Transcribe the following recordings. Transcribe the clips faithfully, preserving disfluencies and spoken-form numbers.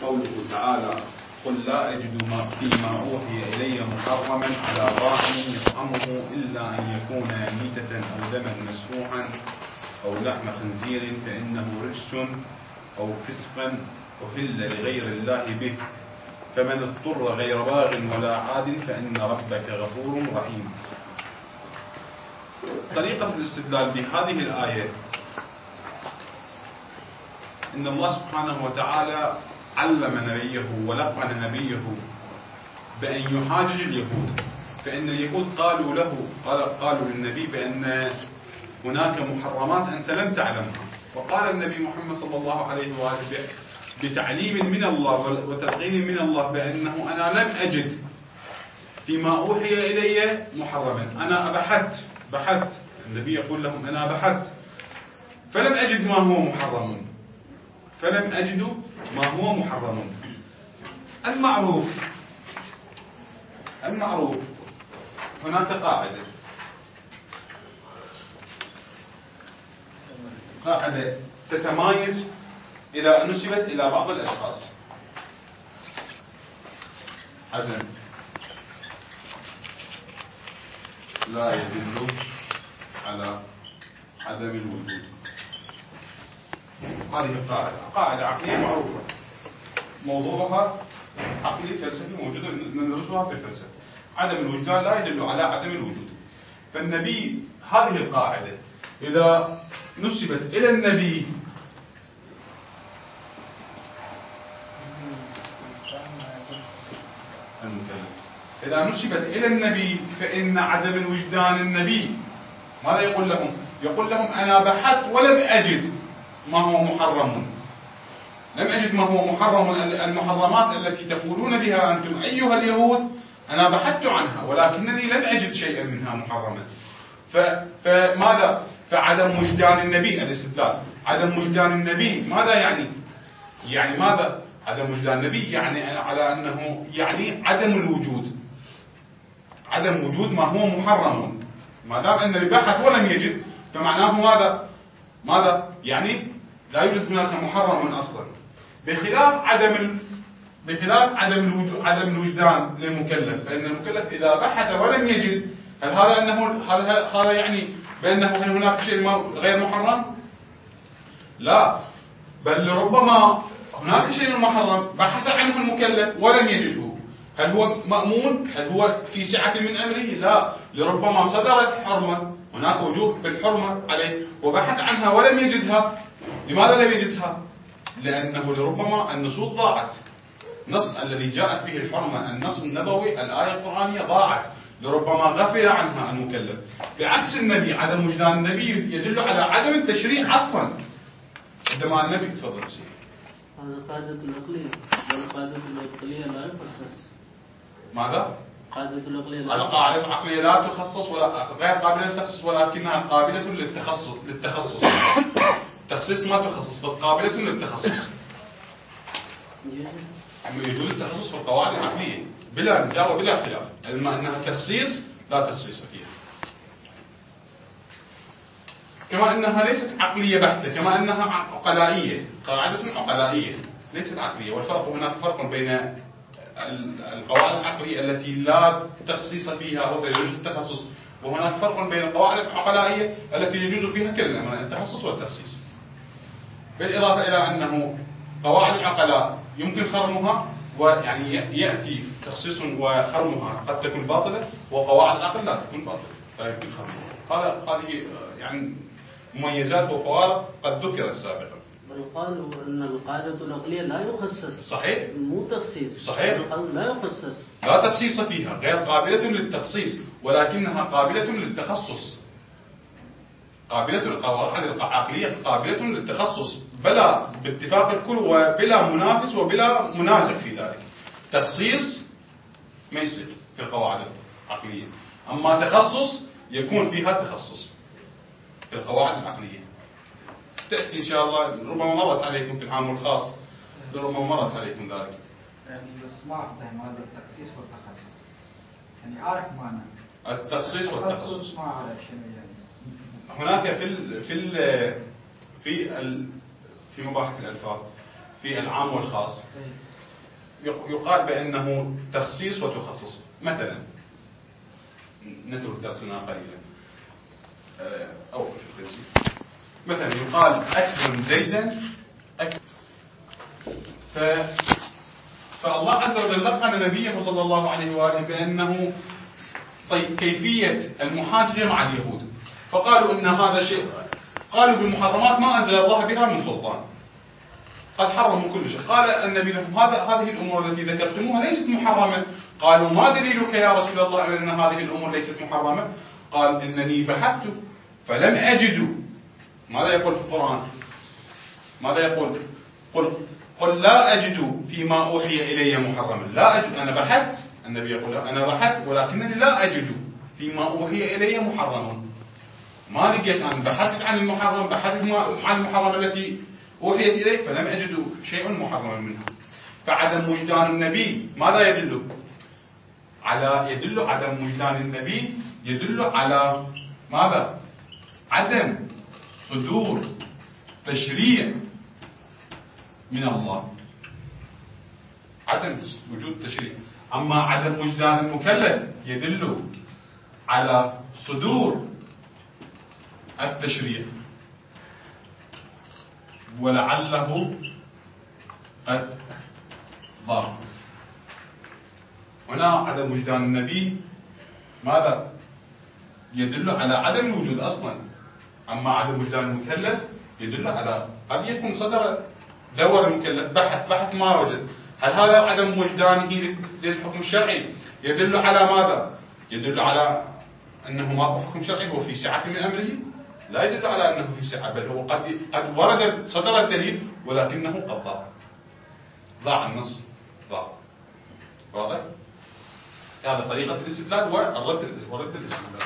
قوله تعالى: قل لا أجد ما فيما أوحي إلي محرما على طاعم يطعمه إلا أن يكون ميتة أو دما مسفوحا أو لحم خنزير فإنه رجس أو فسقا أهل لغير الله به، فمن اضطر غير باغ ولا عاد فإن ربك غفور رحيم. طريقة الاستدلال بهذه الآية إن الله سبحانه وتعالى علم نبيه ولقن نبيه بأن يحاجج اليهود، فإن اليهود قالوا له قالوا للنبي بأن هناك محرمات أنت لم تعلمها، وقال النبي محمد صلى الله عليه وآله بتعليم من الله وتلقين من الله بأنه أنا لم أجد فيما أوحي إلي محرما، أنا بحثت بحثت النبي يقول لهم أنا بحثت فلم أجد ما هو محرم، فلم أجد ما هو محرم. المعروف المعروف هناك قاعدة قاعدة تتمايز إذا نسبت إلى بعض الأشخاص: عدم لا يدل على عدم الوجود. هذه القاعدة قاعدة عقلية معروفة، موضوعها عقلي فلسفي موجود ندرسها في الفلسفة. عدم الوجدان لا يدل على عدم الوجود. فالنبي هذه القاعدة إذا نسبت إلى النبي إذا نسبت إلى النبي فإن عدم الوجدان النبي ماذا يقول لهم؟ يقول لهم أنا بحثت ولم أجد ما هو محرم، لم أجد ما هو محرم. المحرمات التي تقولون بها أنتم أيها اليهود أنا بحثت عنها ولكنني لم أجد شيئا منها محرما. فماذا؟ فعدم وجدان النبي الاستدلال عدم وجدان النبي ماذا يعني؟ يعني ماذا؟ عدم وجدان النبي يعني على أنه يعني عدم الوجود، عدم وجود ما هو محرم. ما دام أن بحث ولم يجد فمعناه ماذا؟ ماذا؟ يعني لا يوجد هناك محرم أصلا، بخلاف عدم ال... بخلاف عدم الوجود عدم الوجدان للمكلف، فإن المكلف إذا بحث ولم يجد هل هذا أنه هذا هذا يعني بأنه هل هناك شيء غير محرم؟ لا، بل ربما هناك شيء محرم بحث عنه المكلف ولم يجده. هل هو مأمون؟ هل هو في سعة من أمره؟ لا، لربما صدرت حرمة، هناك وجوب بالحرمة عليه وبحث عنها ولم يجدها. لماذا لم يجدها؟ لأنه لربما النصوص ضاعت، النص الذي جاءت به الحرمة النص النبوي الآية القرآنية ضاعت، لربما غفل عنها المكلف. بعكس النبي عدم وجدان النبي يدل على عدم التشريع أصلا. عندما النبي تفضل سيدي. هذا قاعدة العقلية، والقاعدة العقلية لا تخصص. ماذا؟ قاعدة العقلية لا القاعدة العقلية لا تخصص ولا غير قابلة للتخصص، ولكنها قابلة للتخصص للتخصص. تخصيص ما تخصص بل قابلة للتخصص. يجوز التخصص في القواعد العقلية بلا نزاع وبلا خلاف، أما أنها تخصيص لا تخصيص فيها. كما أنها ليست عقلية بحتة، كما أنها عقلائية، قاعدة عقلائية ليست عقلية. والفرق هناك فرق بين القواعد العقلية التي لا تخصيص فيها ويجوز التخصص، وهناك فرق بين القواعد العقلائية التي يجوز فيها كلا التخصص والتخصيص. بالإضافة إلى أنه قواعد العقلاء يمكن خرمها، ويعني يأتي تخصيص وخرمها قد تكون باطلة، وقواعد العقل لا تكون باطلة لا يمكن خرمها. هذا هذه يعني مميزات وفوارق قد ذكرت سابقا. بل قالوا أن القاعدة العقلية لا يخصص. صحيح. مو تخصيص. صحيح. لا يخصص. لا تخصيص فيها، غير قابلة للتخصيص ولكنها قابلة للتخصص. قابلة القواعد العقلية قابلة للتخصص بلا باتفاق الكل وبلا منافس وبلا منازع في ذلك. تخصيص ما يصير في القواعد العقلية، أما تخصص يكون فيها تخصص في القواعد العقلية. تأتي إن شاء الله، ربما مرت عليكم في العام الخاص، ربما مرت عليكم ذلك. يعني الإصلاح بين هذا التخصيص والتخصص، يعني أعرف معنى التخصيص والتخصص. التخصص ما أعرف شنو يعني. هناك في ال في ال في ال في مباحث الألفاظ في العام والخاص يقال بأنه تخصيص وتخصص. مثلا نترك درسنا قليلا أو مثلا يقال أكرم زيدا أكرم. ف... فالله عز وجل لقن نبيه صلى الله عليه وآله بأنه طيب كيفية المحاججة مع اليهود، فقالوا إن هذا شيء، قالوا بالمحرمات ما أنزل الله بها من سلطان، قد حرموا كل شيء. قال النبي لهم هذا هذه الأمور التي ذكرتموها ليست محرمة. قالوا ما دليلك يا رسول الله على أن هذه الأمور ليست محرمة؟ قال إنني بحثت فلم أجد. ماذا يقول في القرآن؟ ماذا يقول؟ قل قل لا أجد فيما أوحي إلي محرما. لا أجد، أنا بحثت، النبي يقول أنا بحثت ولكنني لا أجد فيما أوحي إلي محرما. ما لقيت، أنا بحثت عن المحرم، بحثت عن المحرم التي أوحيت إليه فلم أجد شيء محرما منها. فعدم وجدان النبي ماذا يدل؟ على يدل عدم وجدان النبي يدل على ماذا؟ عدم صدور تشريع من الله، عدم وجود تشريع. أما عدم وجدان المكلف يدل على صدور التشريع، ولعله قد ضاق. هنا عدم وجدان النبي ماذا؟ يدل على عدم الوجود أصلا. أما عدم وجدان المكلف يدل على قد يكون صدر دور المكلف بحث بحث ما وجد. هل هذا عدم وجدانه للحكم الشرعي يدل على ماذا؟ يدل على أنه ماكو حكم شرعي، هو في سعة من أمره؟ لا يدل على أنه في سعة، بل هو قد قد ورد صدر الدليل ولكنه قد ضاع ضاع النص ضاع. واضح؟ هذا طريقة الاستدلال والرد ورد الاستدلال.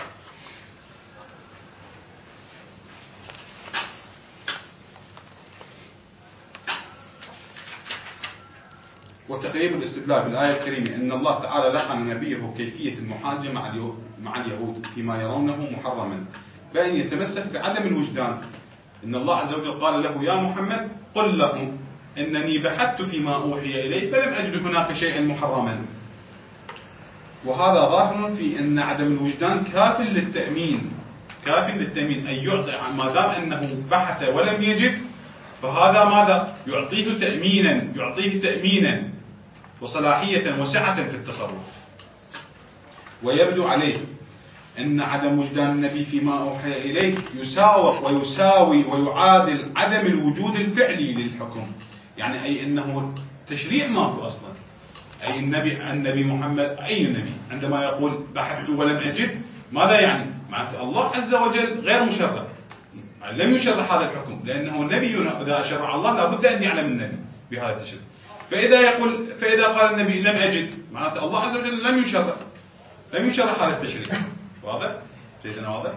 وتقريب الاستدلال بالآية الكريمة أن الله تعالى لقن نبيه كيفية المحاجة مع اليهود فيما يرونه محرما، بأن يتمسك بعدم الوجدان. إن الله عز وجل قال له يا محمد قل لهم إنني بحثت فيما أوحي إلي فلم أجد هناك شيئا محرما. وهذا ظاهر في أن عدم الوجدان كاف للتأمين، كاف للتأمين أن يعطي، ما دام أنه بحث ولم يجد فهذا ماذا؟ يعطيه تأمينا، يعطيه تأمينا وصلاحية وسعة في التصرف. ويبدو عليه أن عدم وجدان النبي فيما أوحي إليه يساوق ويساوي ويعادل عدم الوجود الفعلي للحكم، يعني أي أنه تشريع ماكو أصلا. أي النبي النبي محمد أي نبي عندما يقول بحثت ولم أجد ماذا يعني؟ معناته الله عز وجل غير مشرع، لم يشرع هذا الحكم، لأنه النبي إذا شرع الله لابد أن يعلم النبي بهذا التشريع. فإذا يقول فإذا قال النبي لم أجد معناته الله عز وجل لم يشرع لم يشرع هذا التشريع. واضح؟ سيدنا واضح؟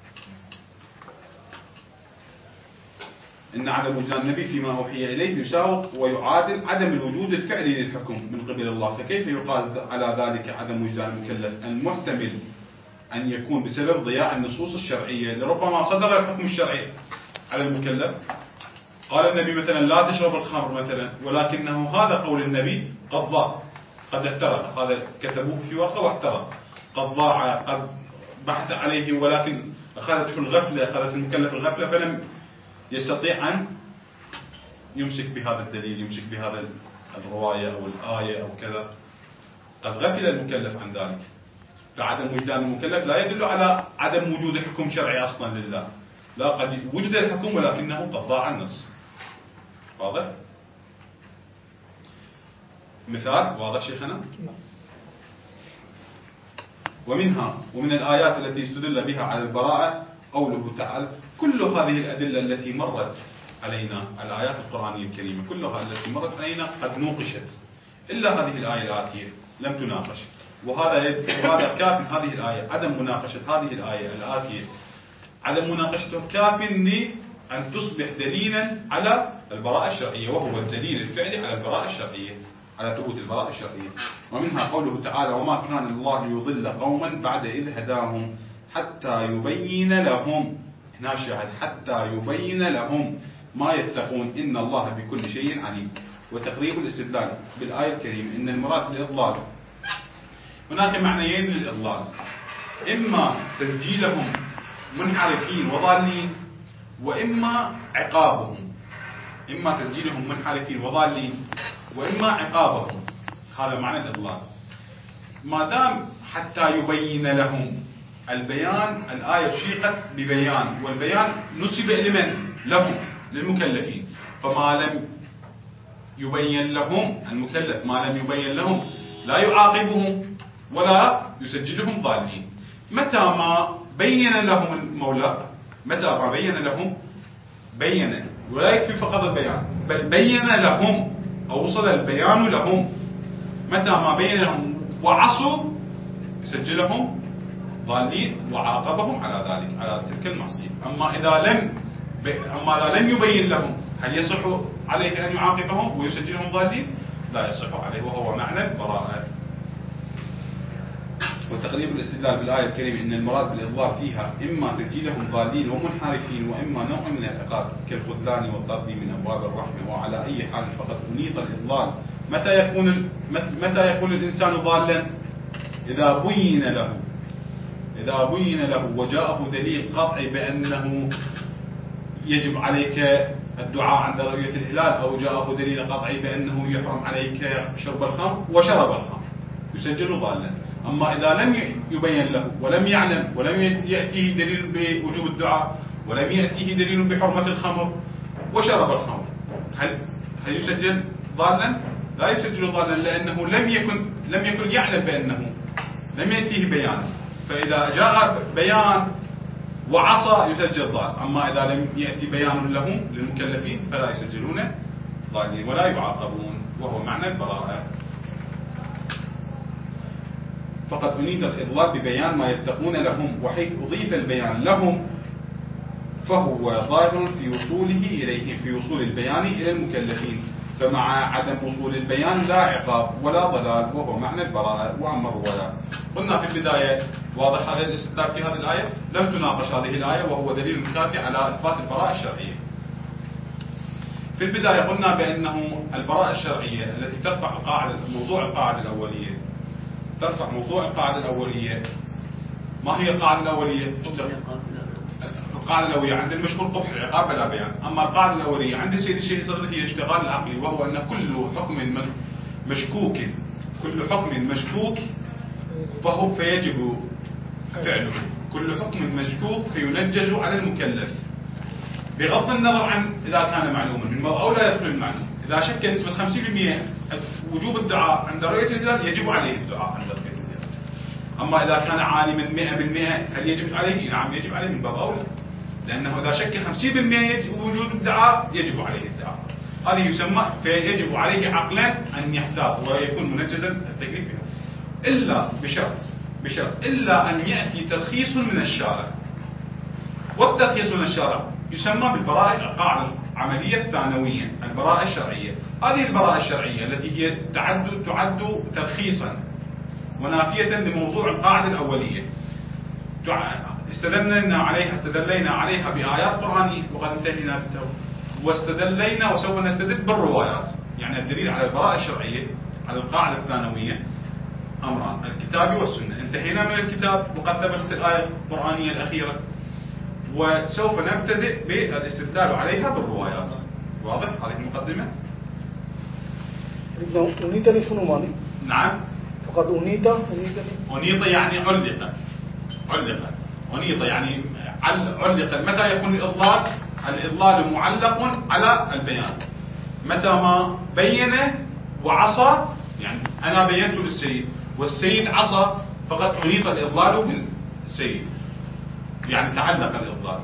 إن عدم وجدان النبي فيما أوحي إليه يساوق ويعادل عدم الوجود الفعلي للحكم من قبل الله. فكيف يقال على ذلك عدم وجدان المكلف؟ المحتمل أن يكون بسبب ضياع النصوص الشرعية. لربما صدر الحكم الشرعي على المكلف، قال النبي مثلا لا تشرب الخمر مثلا، ولكنه هذا قول النبي قد ضاع، قد احترق، هذا كتبوه في ورقة واحترق، قد ضاع، قد بحث عليه ولكن أخذته الغفلة، أخذت المكلف الغفلة فلم يستطيع أن يمسك بهذا الدليل، يمسك بهذا الرواية أو الآية أو كذا، قد غفل المكلف عن ذلك. فعدم وجدان المكلف لا يدل على عدم وجود حكم شرعي أصلا لله، لا، قد وجد الحكم ولكنه قد ضاع النص. واضح؟ مثال واضح شيخنا؟ ومنها ومن الآيات التي استدل بها على البراءة قوله تعالى كل هذه الأدلة التي مرت علينا، الآيات القرآنية الكريمة كلها التي مرت علينا قد نوقشت إلا هذه الآية الآتية لم تناقش. وهذا وهذا كاف، هذه الآية عدم مناقشة هذه الآية الآتية، عدم مناقشته كاف لأن تصبح دليلا على البراءة الشرعية، وهو الدليل الفعلي على البراءة الشرعية، على ثبوت البراءة الشرعية. ومنها قوله تعالى وما كان الله ليضل قوما بعد إذ هداهم حتى يبين لهم، هنا شاهد حتى يبين لهم ما يتقون إن الله بكل شيء عليم. وتقريب الاستدلال بالآية الكريمة إن المراد بالإضلال، هناك معنيين للإضلال: إما تسجيلهم منحرفين وضالين، وإما عقابهم. إما تسجيلهم منحرفين وضالين وإما عقابهم، هذا معنى الإضلال. ما دام حتى يبين لهم، البيان الآية شيقت ببيان، والبيان نسب لمن؟ لهم، للمكلفين. فما لم يبين لهم المكلف، ما لم يبين لهم لا يعاقبهم ولا يسجلهم ضالين. متى ما بين لهم المولى، متى ما بين لهم، بين ولا يكفي فقط البيان، بل بين لهم أو وصل البيان لهم، متى ما بين لهم وعصوا يسجلهم ضالين وعاقبهم على ذلك، على تلك المعصية. أما إذا لم أما إذا لم يبين لهم، هل يصح عليه أن يعاقبهم ويسجلهم ضالين؟ لا يصح عليه، وهو معنى البراءة. وتقريب الاستدلال بالآية الكريمة إن المراد بالإضلال فيها إما تسجيلهم ضالين ومنحرفين، وإما نوع من العقاب كالخذلان والطرد من أبواب الرحمة. وعلى أي حال فقد أنيط الإضلال. متى يكون متى يكون الإنسان ضالا؟ إذا بين له إذا بين له وجاءه دليل قطعي بأنه يجب عليك الدعاء عند رؤية الهلال، أو جاءه دليل قطعي بأنه يحرم عليك شرب الخمر وشرب الخمر، يسجل ضالا. أما إذا لم يبين له ولم يعلم ولم يأتيه دليل بوجوب الدعاء، ولم يأتيه دليل بحرمة الخمر وشرب الخمر، هل هل يسجل ضالا؟ لا يسجل ضالا، لأنه لم يكن لم يكن يعلم بأنه، لم يأتيه بيان. فإذا جاء بيان وعصى يسجل ضال. أما إذا لم يأتي بيان لهم للمكلفين فلا يسجلون ضالين ولا يعاقبون، وهو معنى البراءة. فقد أنيط الإضلال ببيان ما يتقون لهم، وحيث أضيف البيان لهم فهو ظاهر في وصوله إليهم، في وصول البيان إلى المكلفين. فمع عدم وصول البيان لا عقاب ولا ضلال، وهو معنى البراءة. وأما الروايات، قلنا في البداية واضح هذا الاستدلال في هذه الآية، لم تناقش هذه الآية، وهو دليل كافي على إثبات البراءة الشرعية. في البداية قلنا بأنه البراءة الشرعية التي ترفع القاعدة، موضوع القاعدة الأولية، ترفع موضوع القاعدة الأولية. ما هي القاعدة الأولية؟ القاعدة الأولية عند المشهور قبح العقاب بلا بيان. أما القاعدة الأولية عند سيد الشيخ صدر هي اشتغال العقلي، وهو أن كل حكم مشكوك كل حكم مشكوك فهو فيجب فعله، كل حكم مشكوك فينجز على المكلف، بغض النظر عن إذا كان معلوما من أو لا يدخل المعلوم. إذا شك نسبة خمسين بالمئة وجوب الدعاء عند رؤية الهلال يجب عليه الدعاء عند رؤية الهلال. أما إذا كان عالما مئة بالمئة هل يجب عليه؟ نعم يجب عليه من باب أولى، لأنه إذا شك خمسين بالمئة وجود الدعاء يجب عليه الدعاء. هذه يسمى فيجب عليه عقلا أن يحتاط ويكون منجزا التكليف بها، إلا بشرط بشرط إلا أن يأتي ترخيص من الشارع. والترخيص من الشارع يسمى بالبراءة، القاعدة العملية الثانوية، البراءة الشرعية. هذه البراءة الشرعية التي هي تعد تعد ترخيصا ونافية لموضوع القاعدة الأولية، استدلنا عليها استدلينا عليها بآيات قرآنية وقد انتهينا بالتو، واستدلينا وسوف نستدل بالروايات. يعني الدليل على البراءة الشرعية على القاعدة الثانوية أمران: الكتاب والسنة. انتهينا من الكتاب وقد ثبتت الآية القرآنية الأخيرة، وسوف نبتدئ بالاستدلال عليها بالروايات. واضح هذه المقدمة؟ أنيت شنو مالي؟ نعم. فقد أنيت أنيت يعني علق علق أنيط يعني علق. متى يكون الإضلال؟ الإضلال معلق على البيان. متى ما بين وعصى، يعني أنا بينت للسيد والسيد عصى، فقد أنيط الإضلال بالسيد، يعني تعلق الإضلال.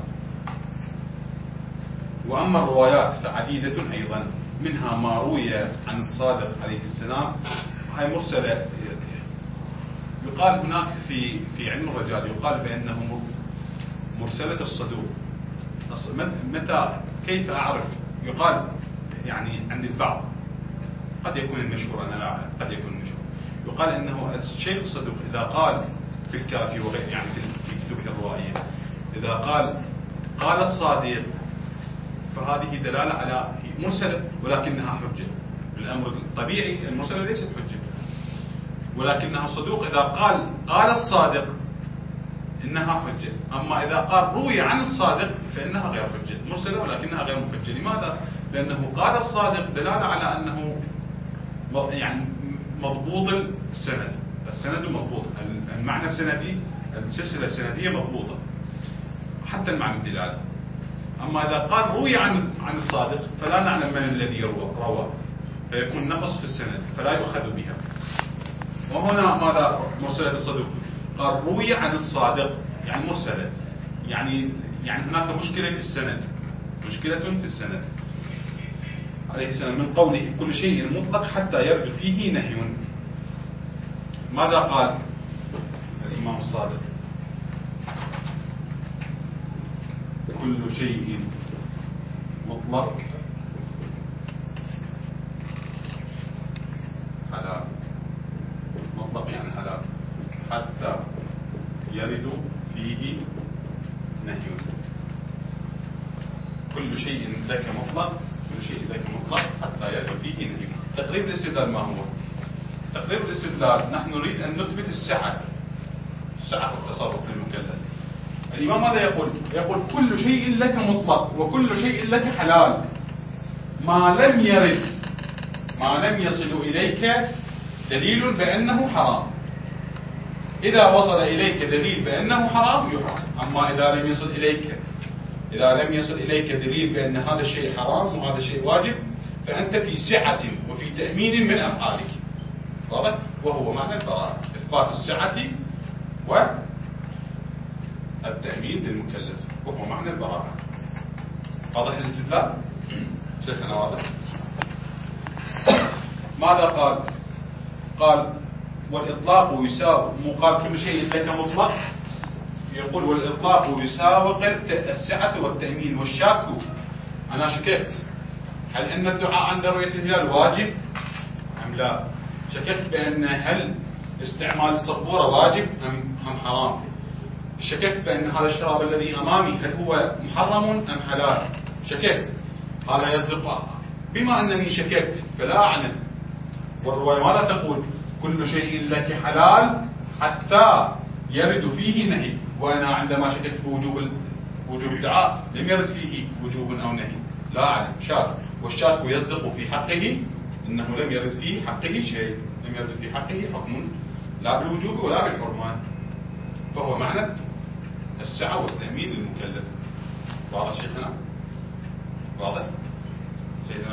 وأما الروايات فعديدة أيضا، منها ما روي عن الصادق عليه السلام، هاي مرسلة. يقال هناك في في علم الرجال يقال بأنه مرسلة الصدوق. متى كيف أعرف؟ يقال يعني عند البعض، قد يكون المشهور، أنا لا أعلم، قد يكون المشهور، يقال أنه الشيخ الصدوق إذا قال في الكافي وغير يعني في كتبه الروائية، إذا قال قال الصادق فهذه دلالة على مرسلة ولكنها حجة بالأمر الطبيعي المرسلة ليست حجة، ولكنها صدوق إذا قال قال الصادق إنها حجة. أما إذا قال روي عن الصادق فإنها غير حجة، مرسلة ولكنها غير محجة. لماذا؟ لأنه قال الصادق دلالة على أنه يعني مضبوط السند، السند مضبوط، المعنى السندي، السلسلة السندية مضبوطة حتى المعنى الدلالة. أما إذا قال روي عن عن الصادق فلا نعلم من الذي روى روى فيكون نقص في السند فلا يؤخذ بها. وهنا ماذا مرسلة الصدوق؟ قال روي عن الصادق يعني مرسلة، يعني يعني هناك مشكلة في السند، مشكلة في السند. عليه السلام من قوله كل شيء مطلق حتى يرد فيه نهي. ماذا قال الإمام الصادق؟ كل شيء مطلق حلال، مطلق يعني حلال حتى يرد فيه نهي. كل شيء لك مطلق، كل شيء لك مطلق حتى يرد فيه نهي. تقريب الاستدلال ما هو؟ تقريب الاستدلال نحن نريد أن نثبت السعة، سعة التصرف للمكلف. الإمام ماذا يقول؟ يقول كل شيء لك مطلق وكل شيء لك حلال ما لم يرد، ما لم يصل إليك دليل بأنه حرام. إذا وصل إليك دليل بأنه حرام يحرم. أما إذا لم يصل إليك إذا لم يصل إليك دليل بأن هذا الشيء حرام وهذا الشيء واجب فأنت في سعة وفي تأمين من أفعالك. واضح؟ وهو معنى البراءة، إثبات السعة والتأمين للمكلف، وهو معنى البراءة. واضح الاستدلال؟ شيخنا واضح؟ ماذا قال؟ قال والإطلاق يساوي، مو قال كل شيء لك مطلق، يقول والإطلاق يساوق السعة والتأمين. والشاك أنا شككت هل أن الدعاء عند رؤية الهلال واجب أم لا؟ شككت بأن هل استعمال الصبورة واجب أم أم حرام؟ شككت بأن هذا الشراب الذي أمامي هل هو محرم أم حلال؟ شككت. هذا يصدق. بما أنني شككت فلا أعلم. والرواية ماذا تقول؟ كل شيء لك حلال حتى يرد فيه نهي. وأنا عندما شككت بوجوب وجوب الدعاء لم يرد فيه وجوب أو نهي، لا أعلم، شاك. والشاك يصدق في حقه إنه لم يرد في حقه شيء، لم يرد في حقه حكم لا بالوجوب ولا بالحرمان. فهو معنى السعة والتأمين للمكلف. واضح شيخنا؟ واضح؟ سيدنا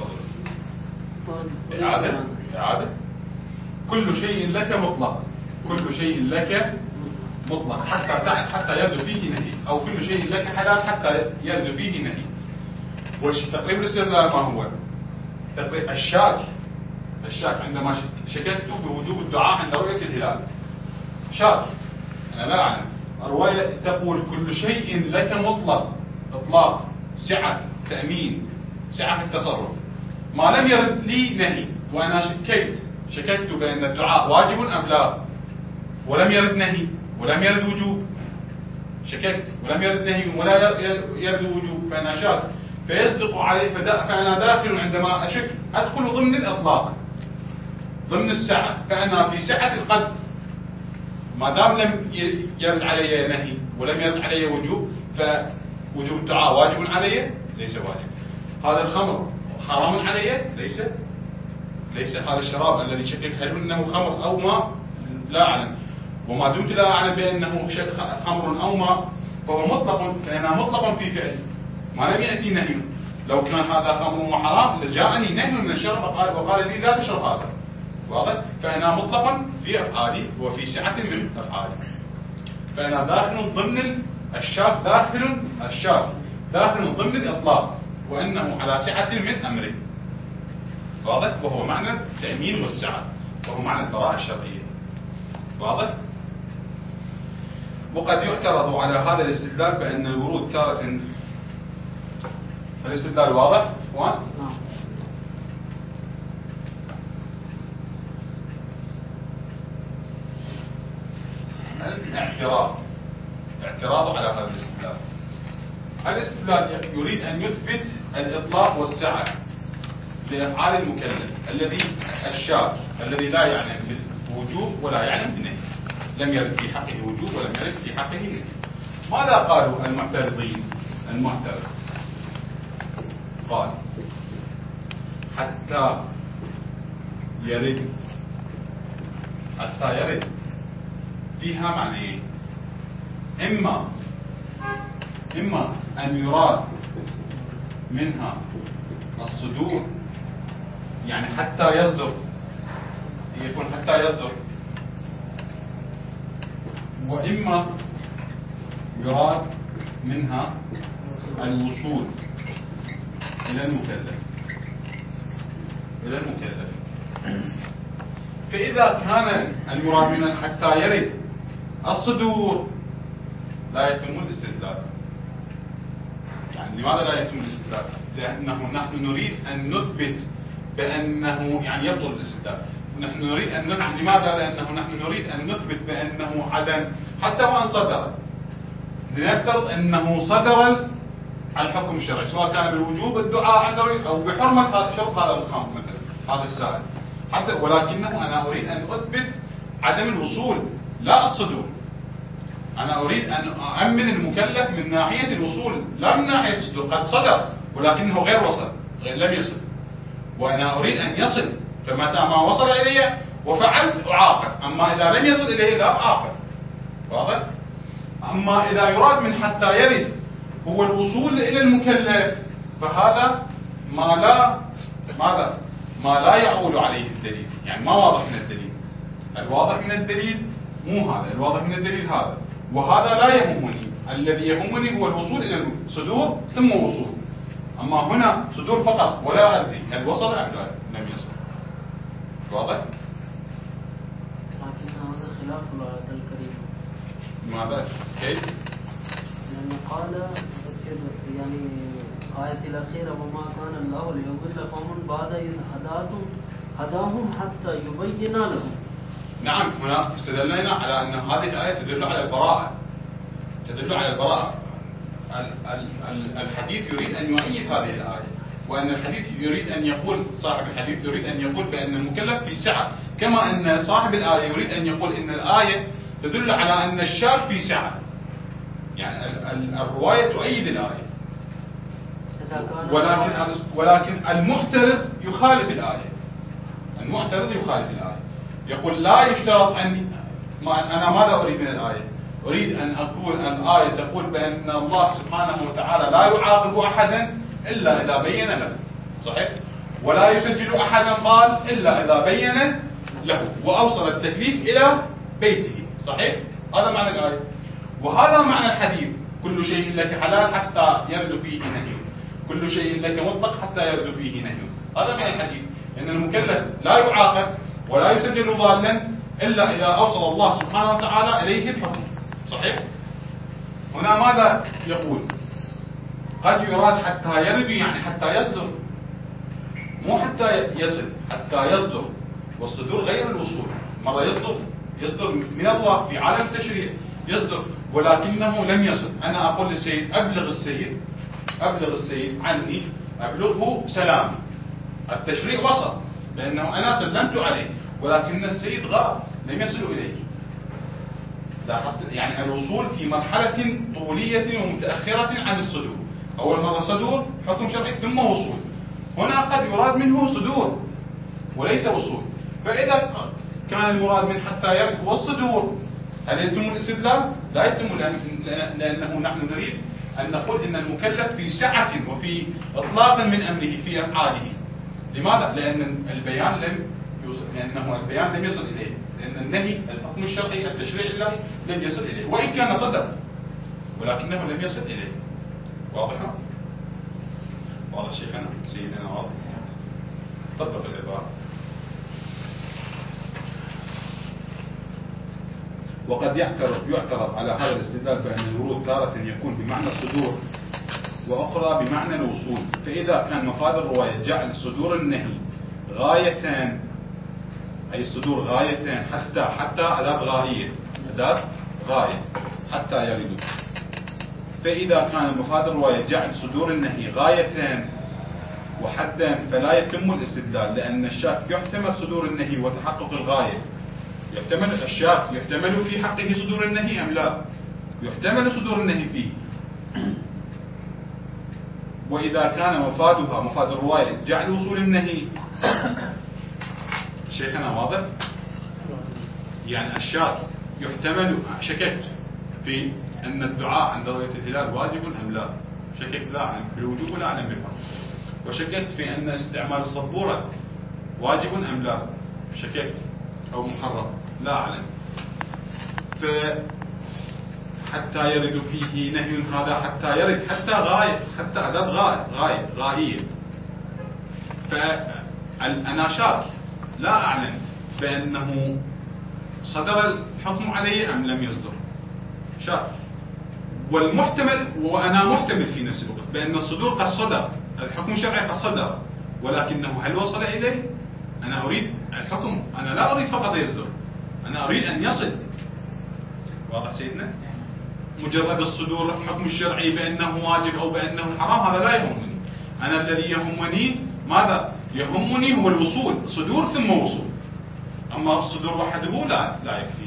تفضل. إعادة إعادة كل شيء لك مطلق، كل شيء لك مطلق حتى حتى يرد فيه نهي، أو كل شيء لك حلال حتى يرد فيه نهي. والتقريب الاستدلال ما هو؟ تقريب الشاك، الشاك عندما شككت بوجوب الدعاء عند رؤية الهلال، شاك أنا لا أعلم. الرواية تقول كل شيء لك مطلق، إطلاق، سعة، تأمين، سعة في التصرف، ما لم يرد لي نهي. وأنا شككت شككت بأن الدعاء واجب أم لا، ولم يرد نهي ولم يرد وجوب. شككت ولم يرد نهي ولا يرد وجوب فأنا شاك، فيصدق عليه. فأنا داخل عندما أشك أدخل ضمن الإطلاق، ضمن السعة. فأنا في سعة القدر ما دام لم يرد علي نهي ولم يرد علي وجوب، فوجوب الدعاء واجب علي ليس واجب. هذا الخمر حرام علي ليس ليس. هذا الشراب الذي شكك هل انه خمر او ماء لا اعلم. وما دمت لا اعلم بانه خمر او ماء فهو مطلق، فانا مطلق في فعلي ما لم ياتي نهي. لو كان هذا خمر وحرام لجاءني نهي من الشرب وقال لي لا تشرب هذا. واضح؟ فانا مطلق في افعالي وفي سعة من افعالي. فانا داخل ضمن الشاك، داخل الشاك داخل ضمن الاطلاق، وانه على سعة من امره. واضح؟ وهو معنى التأمين والسعة، وهو معنى البراءة الشرعية. واضح؟ وقد يعترض على هذا الاستدلال بأن الورود تارة. الاستدلال واضح اخوان؟ الاعتراض اعتراض على هذا الاستدلال. الاستدلال يريد أن يثبت الإطلاق والسعة لأفعال المكلف الذي الشاك الذي لا يعلم بالوجوب ولا يعلم بالنهي، لم يرد في حقه وجوب ولم يرد في حقه نهي. ماذا قالوا المعترضين؟ المعترض قال حتى يرد، حتى يرد فيها معنيين، إما إما أن يراد منها الصدور، يعني حتى يصدر، يكون حتى يصدر، وإما يراد منها الوصول إلى المكلف إلى المكلف فإذا كان المراد منها حتى يرد الصدور لا يتم الاستدلال. يعني لماذا لا يتم الاستدلال؟ لأنه نحن نريد أن نثبت بأنه يعني يبطل الاستدلال. نحن نريد أن نثبت، لماذا؟ لأنه نحن نريد أن نثبت بأنه عدم، حتى وأن صدر، لنفترض أنه صدر الحكم الشرعي سواء كان بالوجوب الدعاء عنده أو بحرمة شرط هذا المقام مثلا هذا السائل، حتى ولكنه أنا أريد أن أثبت عدم الوصول لا الصدور. أنا أريد أن أأمن المكلف من ناحية الوصول لا من ناحية الصدور. قد صدر ولكنه غير وصل، غير لم يصل، وأنا أريد أن يصل، فمتى ما وصل إلي وفعلت أعاقب، أما إذا لم يصل إليه لا أعاقب. واضح؟ أما إذا يراد من حتى يرد هو الوصول إلى المكلف فهذا ما لا ماذا؟ ما لا يعول عليه الدليل، يعني ما واضح من الدليل. الواضح من الدليل مو هذا، الواضح من الدليل هذا، وهذا لا يهمني. الذي يهمني هو الوصول إلى الصدور ثم وصول. أما هنا صدور فقط ولا أدري هل وصل أم لم يصل. واضح؟ لكن هذا خلاف الآية الكريمة. ماذا؟ كيف؟ لأنه قال يعني الآية الأخيرة وما كان الله ليضل قوم بعد إذ هداهم هداهم حتى يبين لهم. نعم، هنا استدلنا على أن هذه الآية تدل على البراءة، تدل على البراءة. الحديث يريد أن يؤيد هذه الآية، وأن الحديث يريد أن يقول، صاحب الحديث يريد أن يقول بأن المكلف في سعة، كما أن صاحب الآية يريد أن يقول إن الآية تدل على أن الشاب في سعة. يعني الرواية تؤيد الآية، ولكن ولكن المعترض يخالف الآية. المعترض يخالف الآية، يقول لا يشترط أن ما أنا ماذا أريد من الآية؟ أريد أن أقول الآية تقول بأن الله سبحانه وتعالى لا يعاقب أحدا إلا إذا بين له، صحيح؟ ولا يسجل أحدا ضال إلا إذا بين له وأوصل التكليف إلى بيته، صحيح؟ هذا معنى الآية، وهذا معنى الحديث. كل شيء لك حلال حتى يرد فيه نهي، كل شيء لك مطلق حتى يرد فيه نهي. هذا معنى الحديث، إن المكلف لا يعاقب ولا يسجل ضالا إلا إذا أوصل الله سبحانه وتعالى إليه الحكم، صحيح؟ هنا ماذا يقول؟ قد يراد حتى يرد، يعني حتى يصدر، مو حتى يصل، حتى يصدر، والصدور غير الوصول. مرة يصدر يصدر من الله في عالم التشريع، يصدر ولكنه لم يصل. أنا أقول للسيد أبلغ السيد أبلغ السيد عني، أبلغه سلامي. التشريع وصل لأنه أنا سلمت عليه، ولكن السيد غاب لم يصل إليه. لاحظت؟ يعني الوصول في مرحلة طولية ومتأخرة عن الصدور. أول مرة صدور حكم شرعي ثم وصول. هنا قد يراد منه صدور وليس وصول. فإذا كان المراد من حتى يرد هو الصدور، هل يتم الاستدلال؟ لا يتم، لأنه نحن نريد أن نقول إن المكلف في سعة وفي إطلاق من أمره في أفعاله. لماذا؟ لأن البيان لم يوصل، لأنه البيان لم يصل إليه، لأن النهي الحكم الشرعي التشريع لم لم يصل إليه، وإن كان صدر ولكنه لم يصل إليه. واضح؟ واضح شيخنا سيدنا؟ واضح. طبق العبارة. وقد يعترض يعترض على هذا الاستدلال بأن الورود تارة يكون بمعنى الصدور وأخرى بمعنى الوصول. فإذا كان مفاد الرواية جعل صدور النهي غايتان، أي الصدور غايتان، حتى حتى أداة غائية، أداة غاية حتى يردوا. فإذا كان مفاد الرواية جعل صدور النهي غايتان وحتى فلا يتم الاستدلال، لأن الشاك يحتمل صدور النهي وتحقق الغاية. يحتمل الشاك يحتمل في حقه صدور النهي أم لا؟ يحتمل صدور النهي فيه. وإذا كان مفادها مفاد الرواية جعل وصول النهي، شيخنا واضح؟ يعني الشاك يحتمل، شككت في أن الدعاء عند رؤية الهلال واجب أم لا؟ شككت لا أعلم بالوجوب ولا أعلم بالفرض. وشككت في أن استعمال الصبورة واجب أم لا؟ شككت أو محرم لا أعلم. فحتى يرد فيه نهي هذا حتى يرد حتى غاية، حتى أداة غاية غاية غائية. فأنا شاك لا أعلم بأنه صدر الحكم عليه أم لم يصدر، شاك. والمحتمل، وأنا محتمل في نفس الوقت بأن الصدور قد صدر، الحكم الشرعي قد صدر، ولكنه هل وصل إليه؟ أنا أريد الحكم، أنا لا أريد فقط يصدر، أنا أريد أن يصل. واضح سيدنا؟ مجرد الصدور الحكم الشرعي بأنه واجب أو بأنه حرام هذا لا يهمني. أنا الذي يهمني ماذا؟ يهمني هو الوصول، صدور ثم وصول. أما الصدور وحده لا لا يكفي.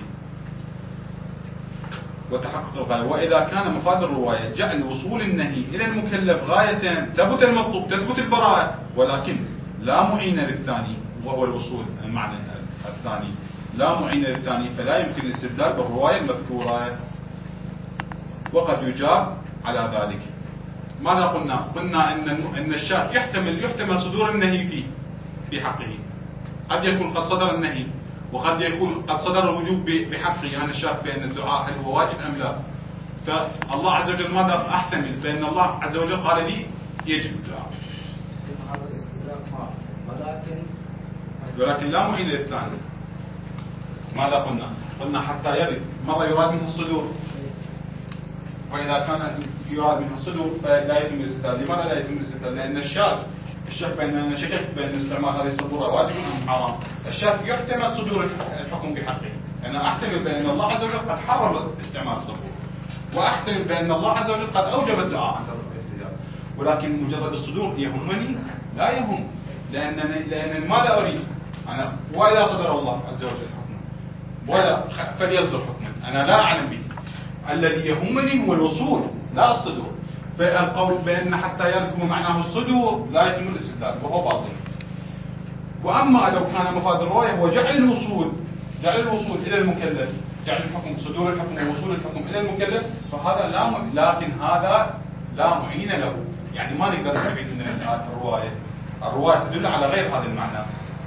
وتحقق الغاية. وإذا كان مفاد الرواية جعل وصول النهي إلى المكلف غاية ثبت المطلوب، تثبت البراءة، ولكن لا معين للثاني وهو الوصول، المعنى الثاني لا معين للثاني، فلا يمكن الاستدلال بالرواية المذكورة. وقد يجاب على ذلك. ماذا قلنا؟ قلنا إن إن الشاك يحتمل يحتمل صدور النهي فيه في حقه. قد يكون قد صدر النهي، وقد يكون قد صدر الوجوب بحقه. أنا الشاك بأن الدعاء هل هو واجب أم لا. فالله عز وجل ماذا أحتمل؟ بأن الله عز وجل قال لي يجب الدعاء. هذا الاستدراك ما ولكن ولكن لا معين للثاني. ماذا قلنا؟ قلنا حتى يرد، مرة يراد منه الصدور، وإذا كان يراد منه الصدور فلا يتم الاستدلال. لماذا لا يتم الاستدلال؟ لأن الشاك الشك بأن أنا شككت بأن استعمال هذه الصدورة واجب أم حرام. الشك يحتمل صدور الحكم بحقه. أنا أحتمل بأن الله عز وجل قد حرم استعمال الصبور، وأحتمل بأن الله عز وجل قد أوجب الدعاء عند الاستجابة. ولكن مجرد الصدور يهمني؟ لا يهم، لأنني لأن ماذا أريد أنا؟ وإذا صدر الله عز وجل حكما ولا فليصدر حكما أنا لا أعلم به. الذي يهمني هو الوصول لا الصدور. فالقول بأن حتى يرد معناه الصدور لا يتم الاستدلال وهو باطل. وأما لو كان مفاد الرواية هو جعل الوصول جعل الوصول إلى المكلف، جعل الحكم صدور الحكم ووصول الحكم إلى المكلف، فهذا لا م... لكن هذا لا معين له. يعني ما نقدر نستفيد من الرواية. الرواية تدل على غير هذا المعنى.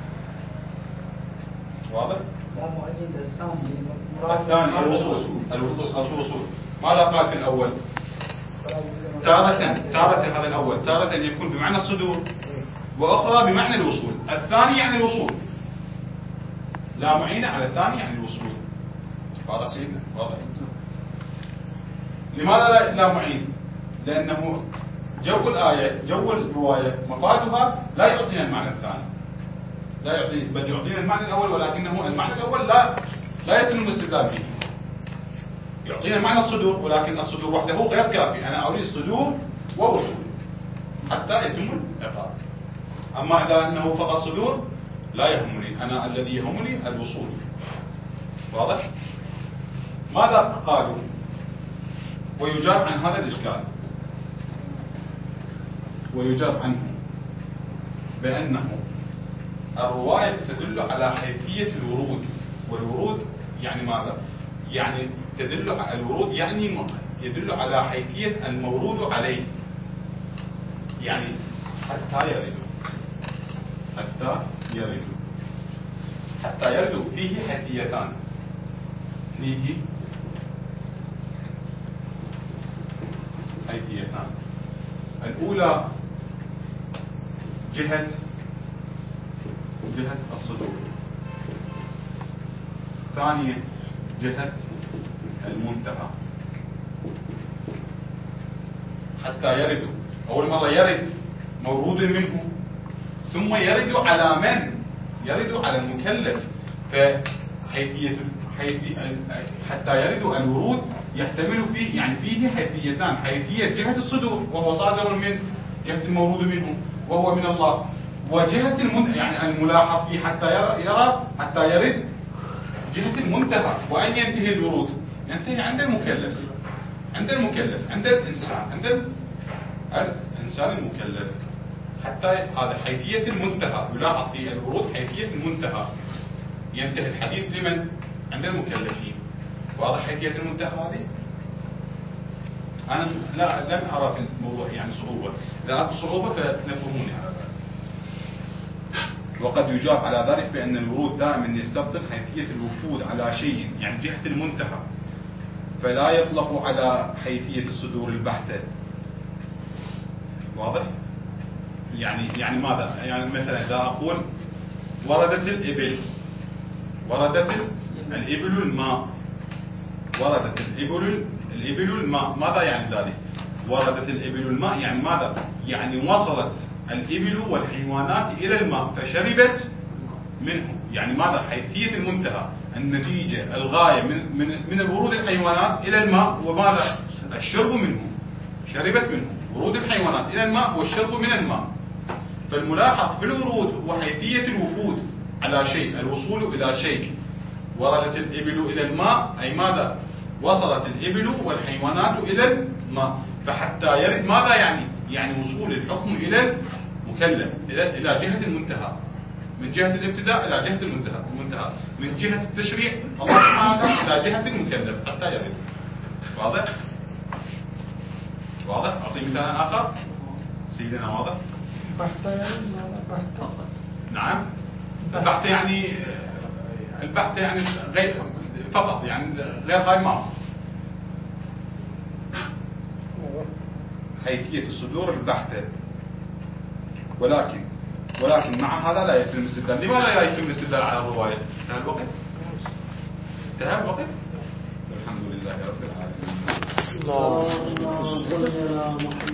واضح؟ لا معين للثاني. الثاني الوصول الوصول. ماذا قال في الأول؟ تارة تارة هذا الأول تارة يكون بمعنى الصدور، وأخرى بمعنى الوصول. الثاني يعني الوصول، لا معين على الثاني يعني الوصول. واضح سيدنا؟ واضح. لماذا لا, لا معين؟ لأنه جو الآية جو الرواية مفادها لا يعطينا المعنى الثاني، لا يعطي بل يعطينا المعنى الأول، ولكنه المعنى الأول لا لا يتم الاستدلال به. يعطينا معنى الصدور، ولكن الصدور وحده غير كافي. أنا أريد الصدور ووصول حتى يتم العقاب. أما إذا أنه فقط صدور لا يهمني، أنا الذي يهمني الوصول. واضح؟ ماذا قالوا؟ ويجاب عن هذا الإشكال، ويجاب عنه بأنه الرواية تدل على حيثية الورود. والورود يعني ماذا؟ يعني تدل على الورود يعني يدل على حيثية المورود عليه. يعني حتى يرد حتى يرد حتى يرد فيه حيثيتان. فيه حيثيتان. الأولى جهة جهة الصدور، ثانية جهة المنتهى. حتى يرد، أول مرة يرد مورود منه، ثم يرد على من؟ يرد على المكلف. فحيثية حيثية حتى يرد الورود يحتمل فيه يعني فيه حيثيتان، حيثية جهة الصدور وهو صادر من جهة المورود منه، وهو من الله. وجهة المن... يعني الملاحظ فيه حتى يرى, يرى حتى يرد جهة المنتهى. وأن ينتهي الورود؟ ينتهي عند المكلف، عند المكلف، عند الإنسان، عند الإنسان المكلف. حتى هذا حيثية المنتهى، يلاحظ في الورود حيثية المنتهى. ينتهي الحديث لمن؟ عند المكلفين. واضح حيثية المنتهى هذه؟ أنا لا لم أرى في الموضوع يعني صعوبة، إذا أكو صعوبة فتنفهموني على ذلك. وقد يجاب على ذلك بأن الورود دائما يستبطن حيثية الوفود على شيء، يعني جهة المنتهى، فلا يطلق على حيثية الصدور البحتة. واضح؟ يعني يعني ماذا؟ يعني مثلا إذا أقول وردت الإبل، وردت الإبل الماء، وردت الإبل الإبل الماء، ماذا يعني ذلك؟ وردت الإبل الماء يعني ماذا؟ يعني وصلت الإبل والحيوانات إلى الماء فشربت منه. يعني ماذا؟ حيثية المنتهى، النتيجة، الغاية من من من ورود الحيوانات إلى الماء، وماذا؟ الشرب منه، شربت منه. ورود الحيوانات إلى الماء والشرب من الماء. فالملاحظ في الورود هو حيثية الوفود على شيء، الوصول إلى شيء. وردت الإبل إلى الماء أي ماذا؟ وصلت الإبل والحيوانات إلى الماء. فحتى يرد ماذا يعني؟ يعني وصول الحكم إلى المكلف، إلى إلى جهة المنتهى، من جهة الابتداء إلى جهة المنتهى، المنتهى من جهة التشريع الله سبحانه وتعالى إلى جهة المكلف حتى يرد. واضح؟ واضح؟ أعطي مثال آخر سيدنا. واضح؟ بحثة يعني بحثة. نعم، البحث يعني البحث يعني غير فقط، يعني غير هاي ما حيثية الصدور البحتة. ولكن ولكن مع هذا لا يتم الاستدلال. لماذا لا يتم الاستدلال على الرواية؟ انتهى الوقت؟ انتهى الوقت؟ الحمد لله رب العالمين. اللهم صل على محمد.